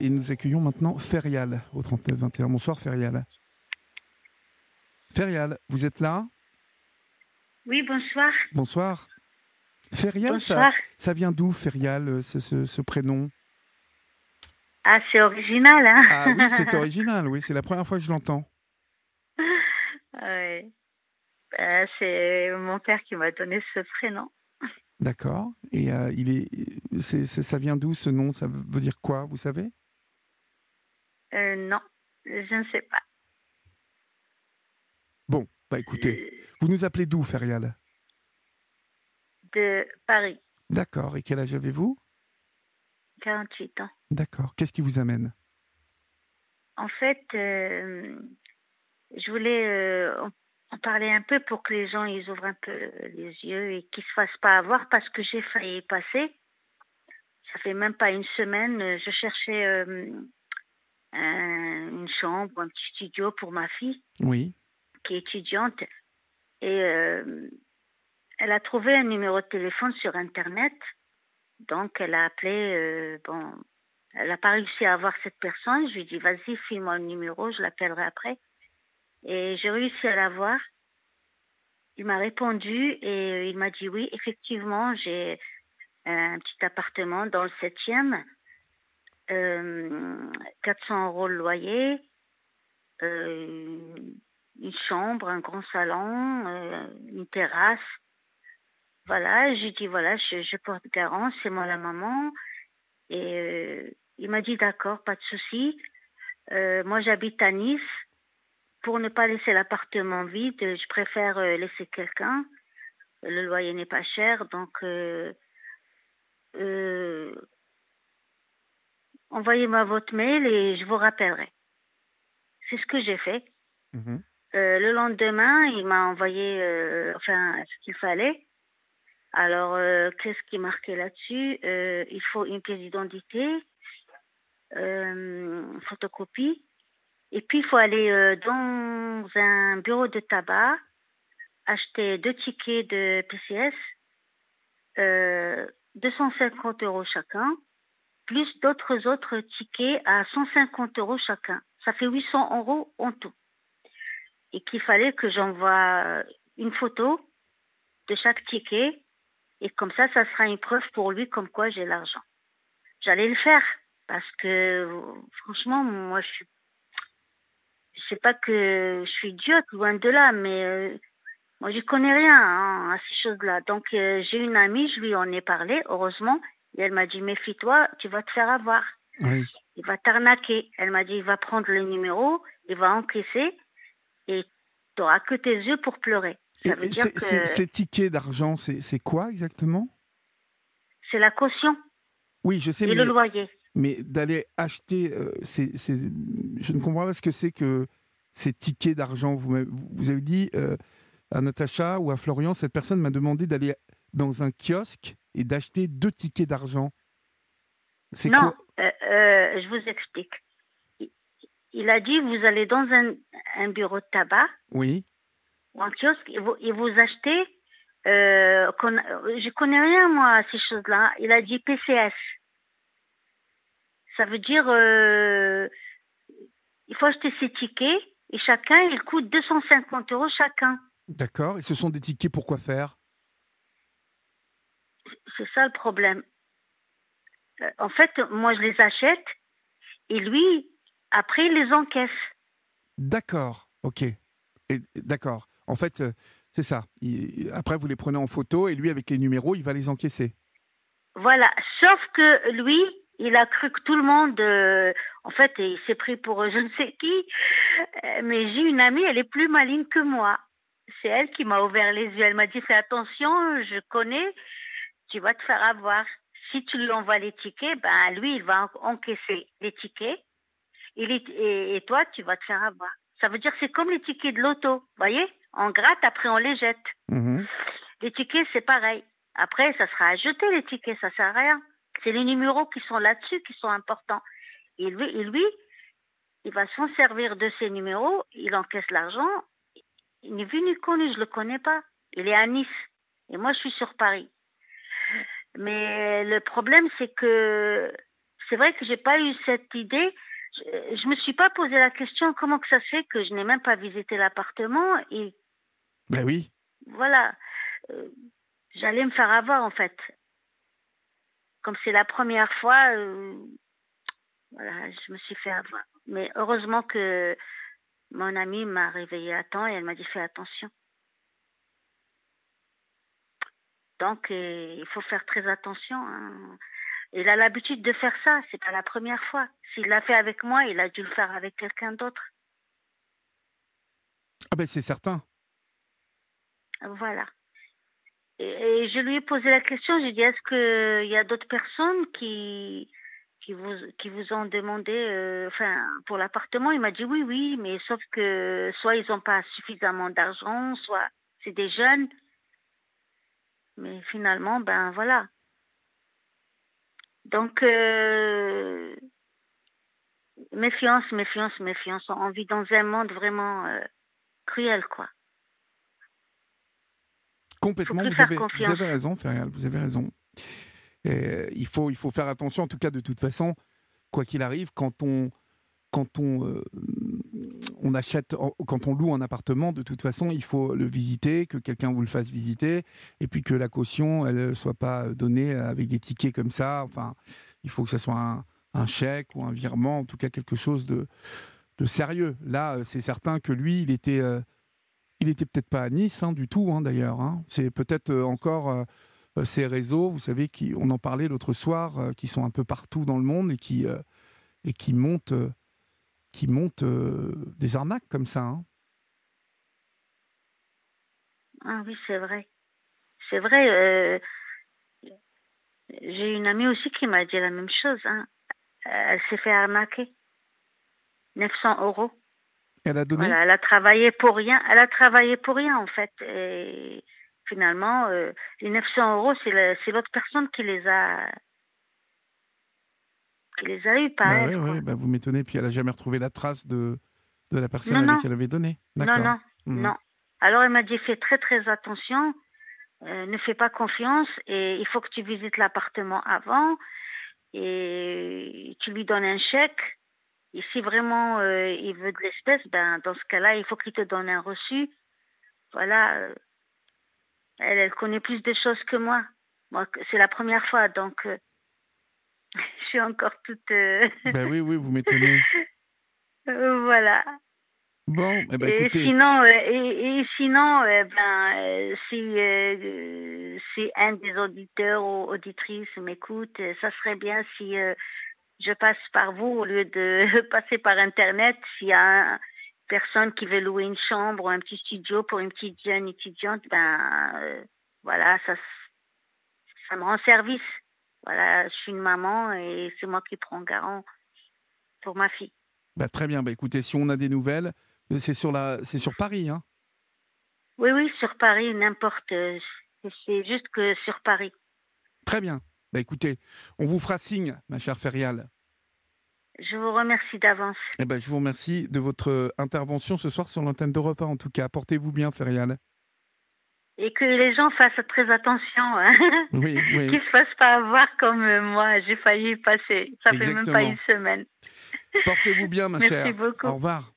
et nous accueillons maintenant Ferial au 39-21. Bonsoir Ferial. Ferial, vous êtes là? Oui, bonsoir. Bonsoir. Ferial, Bonsoir. ça vient d'où Ferial, ce prénom? Ah, c'est original, Ah oui, c'est hein? original, oui, c'est la première fois que je l'entends. Oui. C'est mon père qui m'a donné ce prénom. D'accord. Et ça vient d'où ce nom? Ça veut dire quoi, vous savez? Non, je ne sais pas. Bon, bah écoutez, vous nous appelez d'où Ferial? De Paris, D'accord. Et quel âge avez-vous? 48 ans. D'accord. Qu'est-ce qui vous amène? En fait, je voulais en parler un peu pour que les gens ils ouvrent un peu les yeux et qu'ils ne se fassent pas avoir parce que j'ai failli y passer. Ça fait même pas une semaine, je cherchais une chambre, un petit studio pour ma fille Oui. qui est étudiante. Et elle a trouvé un numéro de téléphone sur Internet. Donc, elle a appelé. Bon, elle n'a pas réussi à avoir cette personne. Je lui ai dit, vas-y, file-moi le numéro, je l'appellerai après. Et j'ai réussi à l'avoir. Il m'a répondu et il m'a dit, oui, effectivement, j'ai un petit appartement dans le 7e. 400 € le loyer. Une chambre, un grand salon, une terrasse. Voilà, j'ai dit, voilà, je porte garant, c'est moi la maman. Et il m'a dit, d'accord, pas de souci. Moi, j'habite à Nice. Pour ne pas laisser l'appartement vide, je préfère laisser quelqu'un. Le loyer n'est pas cher, donc euh, envoyez-moi votre mail et je vous rappellerai. C'est ce que j'ai fait. Mhm. Le lendemain, il m'a envoyé ce qu'il fallait. Alors, qu'est-ce qui est marqué là-dessus? Il faut une pièce d'identité, photocopie. Et puis, il faut aller dans un bureau de tabac, acheter 2 tickets de PCS, 250 € chacun, plus d'autres autres tickets à 150 € chacun. Ça fait 800 € en tout. Et qu'il fallait que j'envoie une photo de chaque ticket. Et comme ça sera une preuve pour lui comme quoi j'ai l'argent. J'allais le faire parce que franchement, moi, je sais pas que je suis idiote, loin de là, mais moi, je connais rien à ces choses-là. Donc, j'ai une amie, je lui en ai parlé, heureusement, et elle m'a dit, méfie-toi, tu vas te faire avoir. Oui. Il va t'arnaquer. Elle m'a dit, il va prendre le numéro, il va encaisser, et tu n'auras que tes yeux pour pleurer. Ça veut Et dire que ces tickets d'argent, c'est quoi exactement? c'est la caution Oui, je sais, et le loyer. mais d'aller acheter, je ne comprends pas ce que c'est que ces tickets d'argent. Vous avez dit à Natacha ou à Florian, cette personne m'a demandé d'aller dans un kiosque et d'acheter 2 tickets d'argent. C'est Non, quoi? je vous explique. Il a dit, vous allez dans un bureau de tabac Oui, ou un kiosque et vous achetez. Je connais rien, moi, à ces choses-là. Il a dit PCS. Ça veut dire, il faut acheter ces tickets et chacun, il coûte 250 € chacun. d'accord. Et ce sont des tickets pour quoi faire? C'est ça le problème. En fait, moi, je les achète et lui, après, il les encaisse. D'accord, ok. D'accord. En fait, c'est ça. Après, vous les prenez en photo et lui, avec les numéros, il va les encaisser. Voilà, sauf que lui, il a cru que tout le monde, en fait, il s'est pris pour je ne sais qui. Mais j'ai une amie, elle est plus maligne que moi. C'est elle qui m'a ouvert les yeux. Elle m'a dit, fais attention, je connais, tu vas te faire avoir. Si tu lui envoies les tickets, ben lui, il va encaisser les tickets. Et toi, tu vas te faire avoir. Ça veut dire que c'est comme les tickets de loto, vous voyez? On gratte, après on les jette. Mhm. Les tickets, c'est pareil. Après, ça sera à jeter les tickets, ça sert à rien. C'est les numéros qui sont là-dessus qui sont importants. Et lui, il va s'en servir de ces numéros, il encaisse l'argent. Il n'est vu ni connu, je le connais pas. Il est à Nice. Et moi, je suis sur Paris. Mais le problème, c'est que c'est vrai que j'ai pas eu cette idée. Je me suis pas posé la question comment que ça se fait que je n'ai même pas visité l'appartement et Ben oui. voilà, j'allais me faire avoir en fait. Comme c'est la première fois, voilà, je me suis fait avoir. Mais heureusement que mon amie m'a réveillée à temps et elle m'a dit: «Fais attention». Donc il faut faire très attention, hein. Il a l'habitude de faire ça, c'est pas la première fois. S'il l'a fait avec moi, il a dû le faire avec quelqu'un d'autre. Ah ben c'est certain. Voilà. Et je lui ai posé la question, j'ai dit: «Est-ce qu'il y a d'autres personnes qui vous ont demandé, enfin, pour l'appartement?» Il m'a dit: «Oui, oui, mais sauf que soit ils ont pas suffisamment d'argent, soit c'est des jeunes». Mais finalement, ben, voilà. Donc méfiance, méfiance, méfiance. On vit dans un monde vraiment, cruel, quoi. Faut Complètement, plus vous faire avez confiance. raison, Ferial, vous avez raison. Et il faut faire attention, en tout cas, de toute façon, quoi qu'il arrive, on achète, quand on loue un appartement, de toute façon, il faut le visiter, que quelqu'un vous le fasse visiter, et puis que la caution, elle ne soit pas donnée avec des tickets comme ça. Enfin, il faut que ce soit un chèque ou un virement, en tout cas quelque chose de sérieux. Là, c'est certain que lui, il était peut-être pas à Nice du tout, hein, d'ailleurs. Hein. C'est peut-être encore ces réseaux, vous savez, on en parlait l'autre soir, qui sont un peu partout dans le monde et qui montent des arnaques comme ça. Hein. Ah oui, c'est vrai. C'est vrai, j'ai une amie aussi qui m'a dit la même chose, hein. Elle s'est fait arnaquer, 900 €. Elle a donné. Voilà, elle a travaillé pour rien. Elle a travaillé pour rien, en fait. Et finalement, les 900 €, c'est l'autre personne qui les a eus, pas Bah elle, ouais, quoi. ouais, bah vous m'étonnez. Puis elle a jamais retrouvé la trace de la personne Non, avec non, qui elle avait donné. non, D'accord. non, Mhm. non. Alors elle m'a dit: «Fais très, très attention, ne fais pas confiance et il faut que tu visites l'appartement avant et tu lui donnes un chèque et si vraiment, il veut de l'espèce, ben, dans ce cas-là, il faut qu'il te donne un reçu». Voilà, elle connaît plus de choses que moi. Moi, c'est la première fois, donc je suis encore toute, Bah oui, oui, vous m'étonnez. voilà. Bon, eh ben Et écoutez, sinon, sinon, ben, si un des auditeurs ou auditrices m'écoute, ça serait bien si je passe par vous au lieu de passer par Internet. S'il y a une personne qui veut louer une chambre ou un petit studio pour une petite jeune étudiante, ben, voilà, ça me rend service. Voilà, je suis une maman et c'est moi qui prends garant pour ma fille. bah très bien. Bah écoutez, si on a des nouvelles, c'est sur Paris, hein. Oui, oui, sur Paris, n'importe. C'est juste que sur Paris. Très bien. Bah écoutez, on vous fera signe, ma chère Ferial. Je vous remercie d'avance. Eh ben, je vous remercie de votre intervention ce soir sur l'antenne d'Europe 1, en tout cas. Portez-vous bien, Ferial. Et que les gens fassent très attention, hein. Oui, Qu'ils oui, ne se fassent pas avoir comme moi. J'ai failli y passer. Ça fait même pas une exactement. semaine. Portez-vous bien, ma Merci chère. Au beaucoup. revoir.